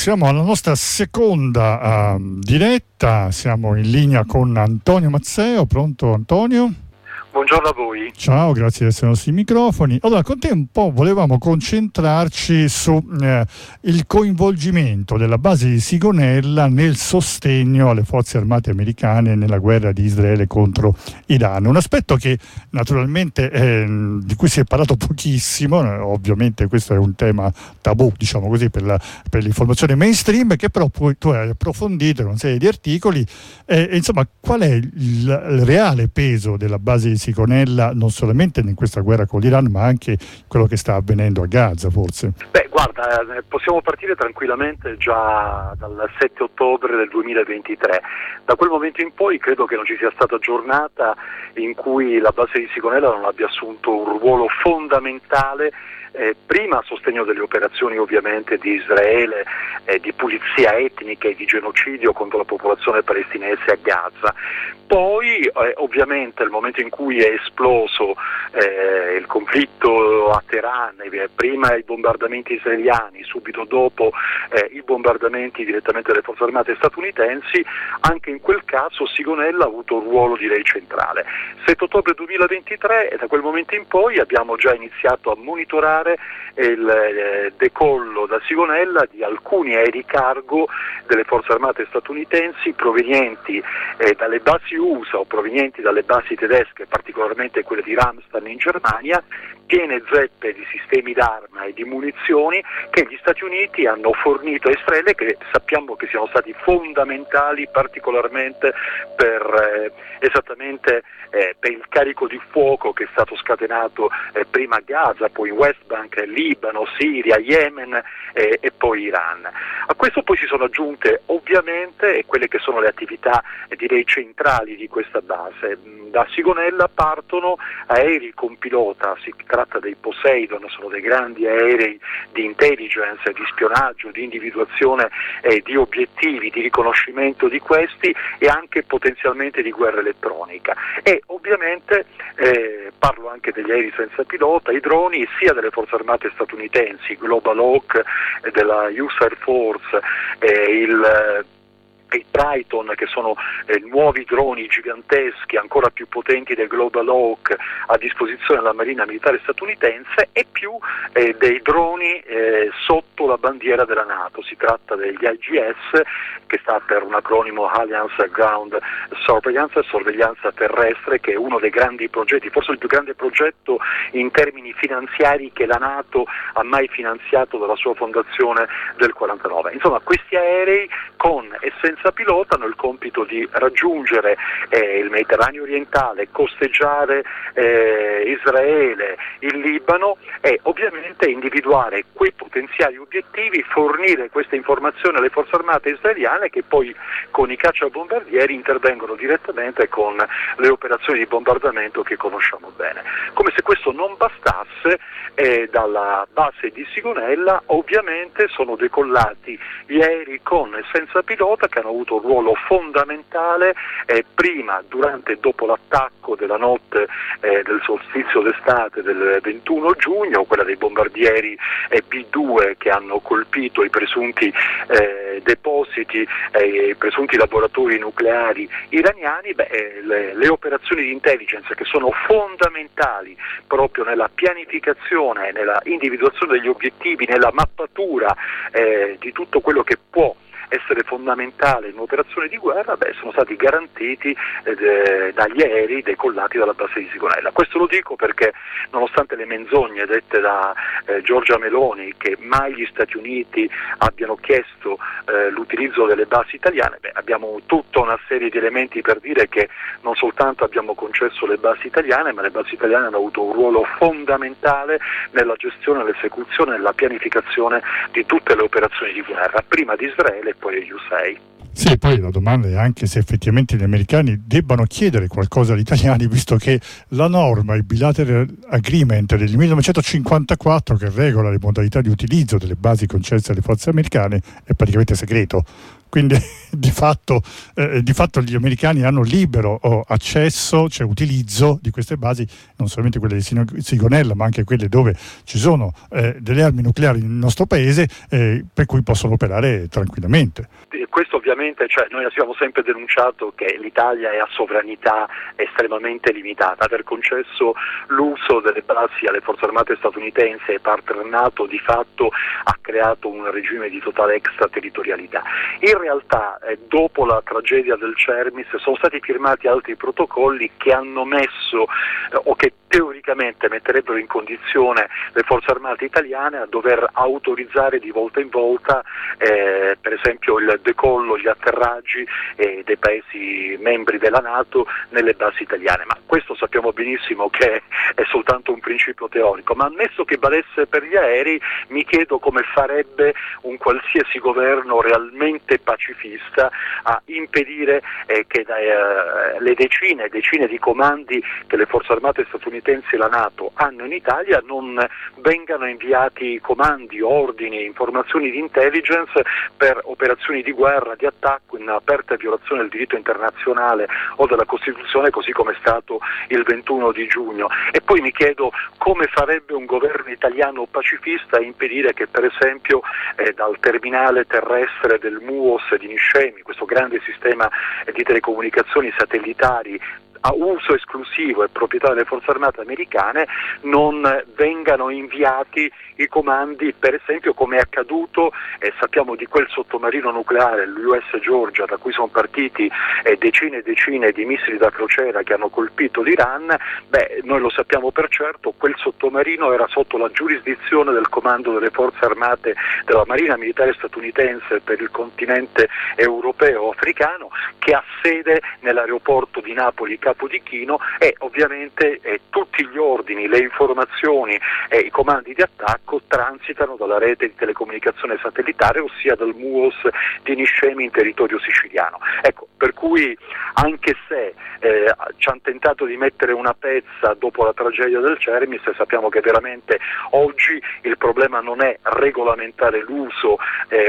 siamo alla nostra seconda diretta, siamo in linea con Antonio Mazzeo. Pronto Antonio? Buongiorno a voi. Ciao, grazie di essere ai nostri microfoni. Allora, con te un po' volevamo concentrarci su il coinvolgimento della base di Sigonella nel sostegno alle forze armate americane nella guerra di Israele contro Iran. Un aspetto che naturalmente di cui si è parlato pochissimo, ovviamente questo è un tema tabù, diciamo così, per l'informazione mainstream, che però poi tu hai approfondito in una serie di articoli. Insomma, qual è il reale peso della base di Sigonella, non solamente in questa guerra con l'Iran, ma anche quello che sta avvenendo a Gaza, forse? Beh, guarda, possiamo partire tranquillamente già dal 7 ottobre del 2023. Da quel momento in poi credo che non ci sia stata giornata in cui la base di Sigonella non abbia assunto un ruolo fondamentale, prima a sostegno delle operazioni ovviamente di Israele, di pulizia etnica e di genocidio contro la popolazione palestinese a Gaza. Poi ovviamente il momento in cui è esploso il conflitto a Teheran, prima i bombardamenti israeliani, subito dopo i bombardamenti direttamente delle forze armate statunitensi, anche in quel caso Sigonella ha avuto un ruolo direi centrale. 7 ottobre 2023 e da quel momento in poi abbiamo già iniziato a monitorare il decollo da Sigonella di alcuni aerei cargo delle forze armate statunitensi provenienti dalle basi USA o provenienti dalle basi tedesche, particolarmente quelle di Ramstein in Germania, piene zeppe di sistemi d'arma e di munizioni che gli Stati Uniti hanno fornito a Israele, che sappiamo che siano stati fondamentali particolarmente per per il carico di fuoco che è stato scatenato prima a Gaza, poi in West Bank, Libano, Siria, Yemen e poi Iran. A questo poi si sono aggiunte ovviamente quelle che sono le attività direi centrali di questa base. Da Sigonella partono aerei con pilota, si tratta dei Poseidon, sono dei grandi aerei di intelligence, di spionaggio, di individuazione di obiettivi, di riconoscimento di questi e anche potenzialmente di guerra elettronica. E ovviamente parlo anche degli aerei senza pilota, i droni sia delle forze armate statunitensi, Global Hawk della US Air Force, i Triton, che sono nuovi droni giganteschi ancora più potenti del Global Hawk a disposizione della Marina Militare statunitense, e più dei droni sotto la bandiera della NATO. Si tratta degli IGS, che sta per un acronimo Alliance Ground Surveillance, sorveglianza terrestre, che è uno dei grandi progetti, forse il più grande progetto in termini finanziari che la NATO ha mai finanziato dalla sua fondazione del 49. Insomma, questi aerei con e senza pilota hanno il compito di raggiungere il Mediterraneo orientale, costeggiare Israele, il Libano e ovviamente individuare quei potenziali obiettivi, fornire queste informazioni alle forze armate israeliane, che poi con i cacciabombardieri intervengono direttamente con le operazioni di bombardamento che conosciamo bene. Come se questo non bastasse, dalla base di Sigonella ovviamente sono decollati gli aerei con e senza pilota, che hanno avuto un ruolo fondamentale prima, durante e dopo l'attacco della notte del solstizio d'estate del 21 giugno, quella dei bombardieri B-2 che hanno colpito i presunti depositi, i presunti laboratori nucleari iraniani. Le operazioni di intelligence, che sono fondamentali proprio nella pianificazione, nella individuazione degli obiettivi, nella mappatura di tutto quello che può essere fondamentale in un'operazione di guerra, sono stati garantiti dagli aerei decollati dalla base di Sigonella. Questo lo dico perché, nonostante le menzogne dette da Giorgia Meloni, che mai gli Stati Uniti abbiano chiesto l'utilizzo delle basi italiane, abbiamo tutta una serie di elementi per dire che non soltanto abbiamo concesso le basi italiane, ma le basi italiane hanno avuto un ruolo fondamentale nella gestione, nell'esecuzione e nella pianificazione di tutte le operazioni di guerra, prima di Israele e poi agli USA. Sì, poi la domanda è anche se effettivamente gli americani debbano chiedere qualcosa agli italiani, visto che la norma, il Bilateral Agreement del 1954, che regola le modalità di utilizzo delle basi concesse alle forze americane, è praticamente segreto. quindi di fatto gli americani hanno libero accesso, cioè utilizzo di queste basi, non solamente quelle di Sigonella, ma anche quelle dove ci sono delle armi nucleari nel nostro paese, per cui possono operare tranquillamente. Questo ovviamente, noi abbiamo sempre denunciato che l'Italia è a sovranità estremamente limitata. Aver concesso l'uso delle basi alle forze armate statunitensi e partner NATO di fatto ha creato un regime di totale extraterritorialità. In realtà dopo la tragedia del Cermis sono stati firmati altri protocolli che hanno messo o che teoricamente metterebbero in condizione le forze armate italiane a dover autorizzare di volta in volta per esempio il decollo, gli atterraggi dei paesi membri della NATO nelle basi italiane, ma questo sappiamo benissimo che è soltanto un principio teorico. Ma ammesso che valesse per gli aerei, mi chiedo come farebbe un qualsiasi governo realmente pacifista a impedire che le decine e decine di comandi che le forze armate statunitensi e la NATO hanno in Italia non vengano inviati comandi, ordini, informazioni di intelligence per operazioni di guerra, di attacco in aperta violazione del diritto internazionale o della Costituzione, così come è stato il 21 di giugno. E poi mi chiedo come farebbe un governo italiano pacifista a impedire che per esempio dal terminale terrestre del MUOS di Niscemi, questo grande sistema di telecomunicazioni satellitari a uso esclusivo e proprietà delle forze armate americane, non vengano inviati i comandi, per esempio come è accaduto, sappiamo di quel sottomarino nucleare, l'US Georgia, da cui sono partiti decine e decine di missili da crociera che hanno colpito l'Iran. Noi lo sappiamo per certo, quel sottomarino era sotto la giurisdizione del comando delle forze armate della Marina Militare statunitense per il continente europeo africano, che ha sede nell'aeroporto di Napoli Capodichino, e ovviamente tutti gli ordini, le informazioni e i comandi di attacco transitano dalla rete di telecomunicazione satellitare, ossia dal MUOS di Niscemi in territorio siciliano. Ecco, per cui anche se ci hanno tentato di mettere una pezza dopo la tragedia del Cermis, sappiamo che veramente oggi il problema non è regolamentare l'uso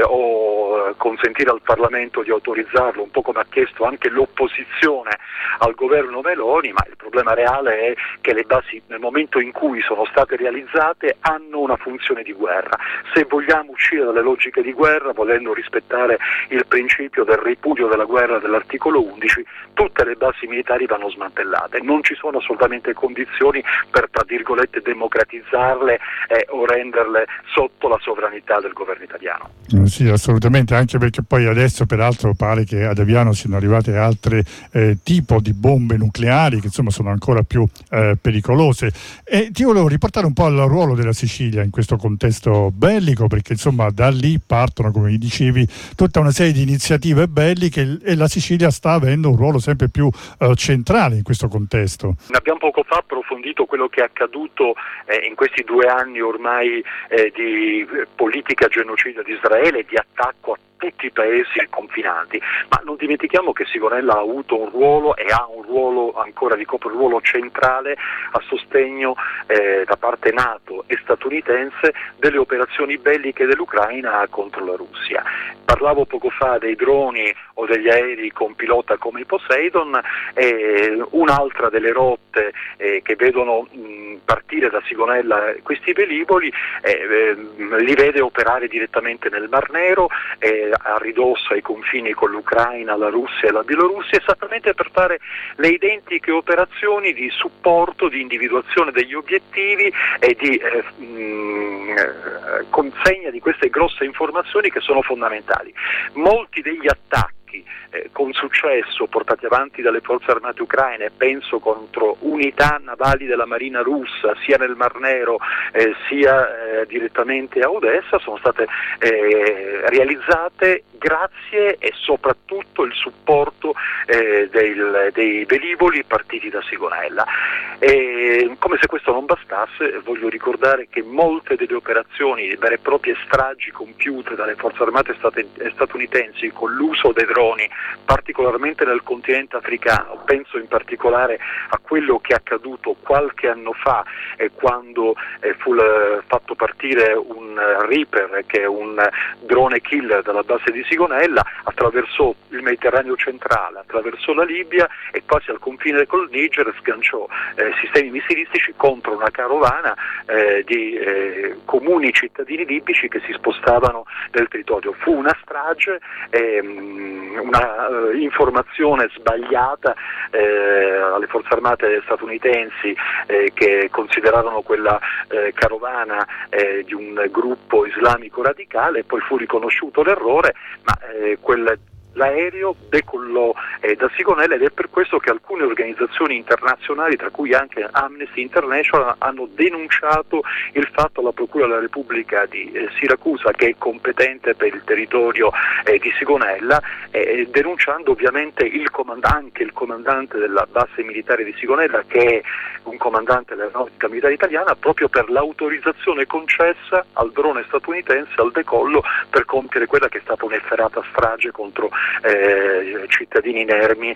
o consentire al Parlamento di autorizzarlo, un po' come ha chiesto anche l'opposizione al governo Meloni, ma il problema reale è che le basi nel momento in cui sono state realizzate hanno una funzione di guerra. Se vogliamo uscire dalle logiche di guerra, volendo rispettare il principio del ripudio della guerra dell'articolo 11, tutte le basi militari vanno smantellate. Non ci sono assolutamente condizioni per, tra virgolette, democratizzarle o renderle sotto la sovranità del governo italiano. Sì, assolutamente, anche perché poi adesso peraltro pare che ad Aviano siano arrivate altre tipo di bombe nucleari che insomma sono ancora più pericolose. E ti volevo riportare un po' al ruolo della Sicilia in questo contesto bellico, perché insomma da lì partono, come dicevi, tutta una serie di iniziative belliche e la Sicilia sta avendo un ruolo sempre più centrale in questo contesto. Abbiamo poco fa approfondito quello che è accaduto in questi 2 anni ormai di politica genocida di Israele, di attacco a tutti i paesi confinanti, ma non dimentichiamo che Sigonella ha avuto un ruolo e ha un ruolo, ancora ricopre un ruolo centrale a sostegno da parte NATO e statunitense delle operazioni belliche dell'Ucraina contro la Russia. Parlavo poco fa dei droni o degli aerei con pilota come il Poseidon, un'altra delle rotte che vedono partire da Sigonella questi velivoli li vede operare direttamente nel Mar Nero, a ridosso ai confini con l'Ucraina, la Russia e la Bielorussia, esattamente per fare le identiche operazioni di supporto, di individuazione degli obiettivi e di consegna di queste grosse informazioni che sono fondamentali. Molti degli attacchi con successo portati avanti dalle forze armate ucraine, penso contro unità navali della Marina russa sia nel Mar Nero sia direttamente a Odessa, sono state realizzate grazie e soprattutto il supporto dei velivoli partiti da Sigonella. Come se questo non bastasse, voglio ricordare che molte delle operazioni, vere e proprie stragi compiute dalle forze armate statunitensi con l'uso dei droni droni, particolarmente nel continente africano. Penso in particolare a quello che è accaduto qualche anno fa quando fu fatto partire un Reaper, che è un drone killer dalla base di Sigonella, attraversò il Mediterraneo centrale, attraversò la Libia e quasi al confine col Niger sganciò sistemi missilistici contro una carovana di comuni cittadini libici che si spostavano nel territorio. Fu una strage, una informazione sbagliata alle forze armate statunitensi che considerarono quella carovana di un gruppo islamico radicale, e poi fu riconosciuto l'errore, ma l'aereo decollò da Sigonella, ed è per questo che alcune organizzazioni internazionali, tra cui anche Amnesty International, hanno denunciato il fatto alla Procura della Repubblica di Siracusa, che è competente per il territorio di Sigonella, denunciando ovviamente anche il comandante della base militare di Sigonella, che è un comandante dell'aeronautica militare italiana, proprio per l'autorizzazione concessa al drone statunitense al decollo per compiere quella che è stata un'efferata strage contro cittadini inermi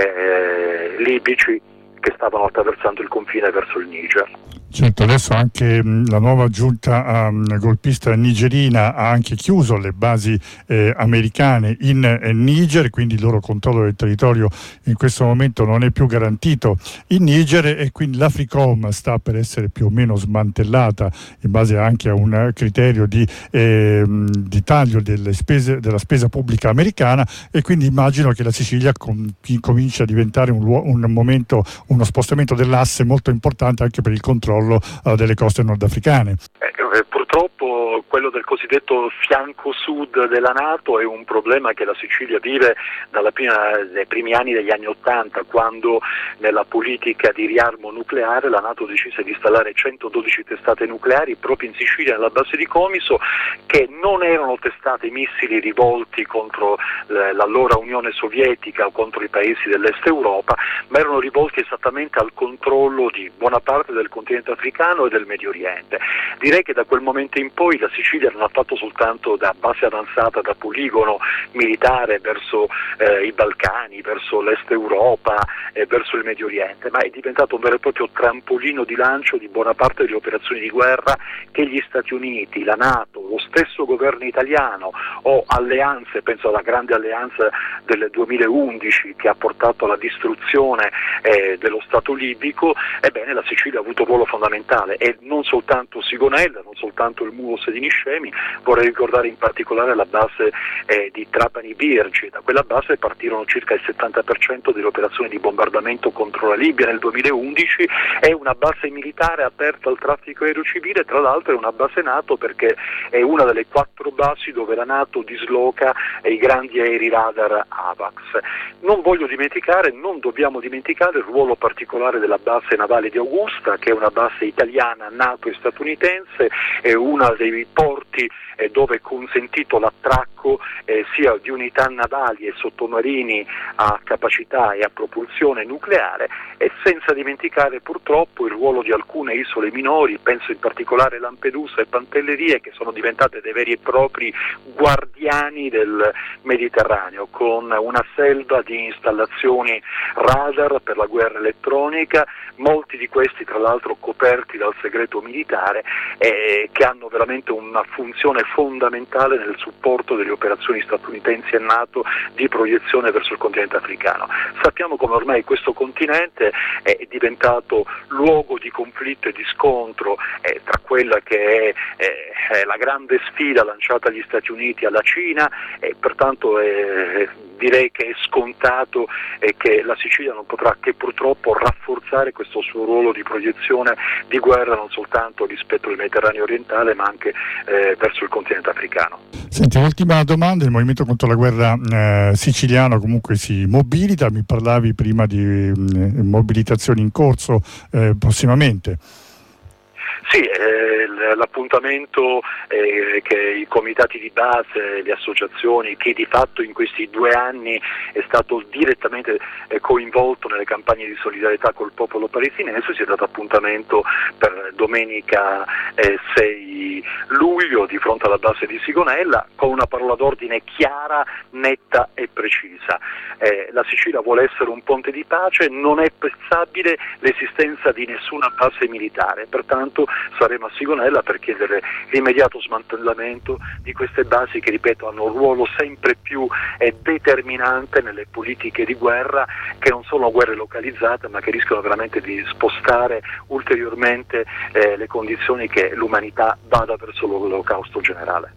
libici che stavano attraversando il confine verso il Niger. Certo, adesso anche la nuova giunta golpista nigerina ha anche chiuso le basi americane in Niger, quindi il loro controllo del territorio in questo momento non è più garantito in Niger, e quindi l'Africom sta per essere più o meno smantellata in base anche a un criterio di taglio della spesa pubblica americana, e quindi immagino che la Sicilia cominci a diventare uno spostamento dell'asse molto importante anche per il controllo delle coste nordafricane. Purtroppo quello del cosiddetto fianco sud della NATO è un problema che la Sicilia vive dai primi anni degli anni '80, quando nella politica di riarmo nucleare la NATO decise di installare 112 testate nucleari proprio in Sicilia, nella base di Comiso, che non erano testate missili rivolti contro l'allora Unione Sovietica o contro i paesi dell'Est Europa, ma erano rivolti esattamente al controllo di buona parte del continente africano e del Medio Oriente. Direi che da quel momento in poi la Sicilia non ha fatto soltanto da base avanzata, da poligono militare verso i Balcani, verso l'Est Europa e verso il Medio Oriente, ma è diventato un vero e proprio trampolino di lancio di buona parte delle operazioni di guerra che gli Stati Uniti, la NATO, lo stesso governo italiano o alleanze, penso alla grande alleanza del 2011 che ha portato alla distruzione dello Stato libico. Ebbene, la Sicilia ha avuto un ruolo fondamentale, e non soltanto Sigonella, non soltanto il Muos di Niscemi. Vorrei ricordare in particolare la base di Trapani Birgi. Da quella base partirono circa il 70% delle operazioni di bombardamento contro la Libia nel 2011. È una base militare aperta al traffico aereo civile, tra l'altro è una base NATO perché è una delle 4 basi dove la NATO disloca i grandi aerei radar AVAX. Non dobbiamo dimenticare il ruolo particolare della base navale di Augusta, che è una base italiana, NATO e statunitense, è uno dei porti dove è consentito l'attracco sia di unità navali e sottomarini a capacità e a propulsione nucleare, e senza dimenticare purtroppo il ruolo di alcune isole minori, penso in particolare Lampedusa e Pantellerie, che sono diventate dei veri e propri guardiani del Mediterraneo, con una selva di installazioni radar per la guerra elettronica, molti di questi tra l'altro coperti dal segreto militare, che hanno veramente una funzione fondamentale nel supporto delle operazioni statunitensi e NATO di proiezione verso il continente africano. Sappiamo come ormai questo continente è diventato luogo di conflitto e di scontro tra quella che è la grande sfida lanciata agli Stati Uniti alla Cina, e pertanto direi che è scontato che la Sicilia non potrà che purtroppo rafforzare questo suo ruolo di proiezione di guerra, non soltanto rispetto al Mediterraneo orientale ma anche verso il continente africano. Senti, ultima domanda: il movimento contro la guerra siciliano comunque si mobilita, mi parlavi prima di mobilitazioni in corso prossimamente. Sì, l'appuntamento che i comitati di base, le associazioni, che di fatto in questi 2 anni è stato direttamente coinvolto nelle campagne di solidarietà col popolo palestinese, si è dato appuntamento per domenica 6 luglio di fronte alla base di Sigonella con una parola d'ordine chiara, netta e precisa. La Sicilia vuole essere un ponte di pace, non è pensabile l'esistenza di nessuna base militare, pertanto saremo a Sigonella per chiedere l'immediato smantellamento di queste basi che, ripeto, hanno un ruolo sempre più determinante nelle politiche di guerra, che non sono guerre localizzate ma che rischiano veramente di spostare ulteriormente le condizioni che l'umanità vada verso l'olocausto generale.